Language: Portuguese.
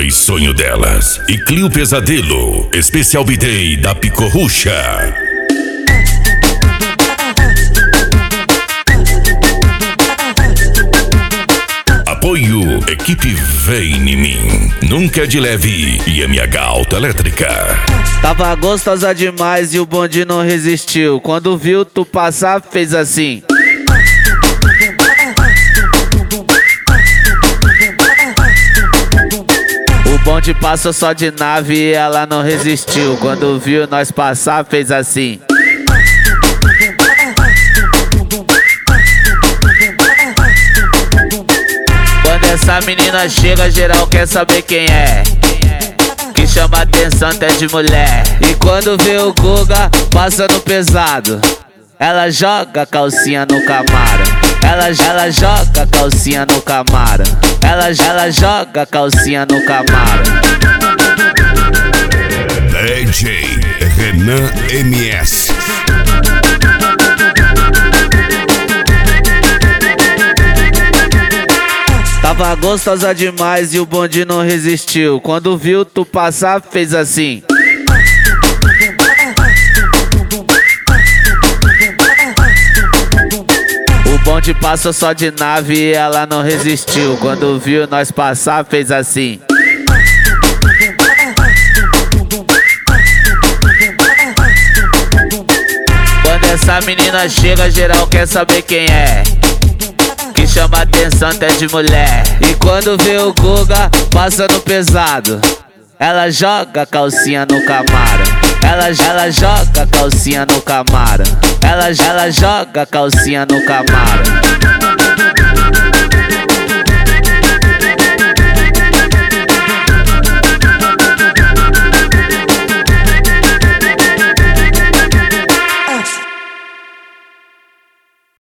mais sonho delas. E Clio Pesadelo, especial B-Day da Picorrucha. Apoio, equipe Vem em Mim, Nunca é de Leve e MH Autoelétrica. Tava gostosa demais e o bonde não resistiu. Quando viu tu passar, fez assim. O bonde passou só de nave e ela não resistiu. Quando viu nós passar, fez assim. Quando essa menina chega, geral quer saber quem é. Que chama atenção até de mulher. E quando vê o Guga passando pesado, ela joga a calcinha no Camaro. Ela joga a calcinha no Camaro. Ela joga a calcinha no Camaro. DJ Renan MS. Tava gostosa demais e o bonde não resistiu. Quando viu tu passar, fez assim. O bonde passou só de nave e ela não resistiu. Quando viu nós passar, fez assim. Quando essa menina chega, geral quer saber quem é. Que chama atenção até de mulher. E quando vê o Guga passando pesado, ela joga a calcinha no Camaro. Ela joga a calcinha no Camaro. Ela joga a calcinha no Camaro.